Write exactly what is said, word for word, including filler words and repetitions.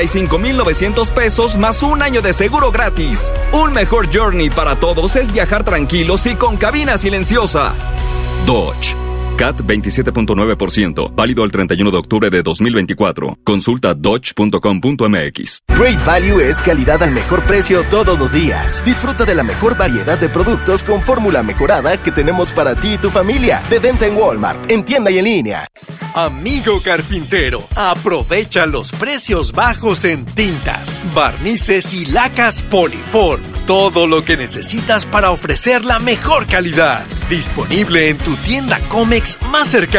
cinco mil novecientos pesos más un año de seguro gratis. Un mejor journey para todos es viajar tranquilos y con cabina silenciosa. Dodge. C A T veintisiete punto nueve por ciento. Válido el treinta y uno de octubre de dos mil veinticuatro. Consulta dodge punto com punto m x. Great Value es calidad al mejor precio todos los días. Disfruta de la mejor variedad de productos con fórmula mejorada que tenemos para ti y tu familia. De venta en Walmart, en tienda y en línea. Amigo carpintero, aprovecha los precios bajos en tintas, barnices y lacas Poliform. Todo lo que necesitas para ofrecer la mejor calidad. Disponible en tu tienda Comex más cercana.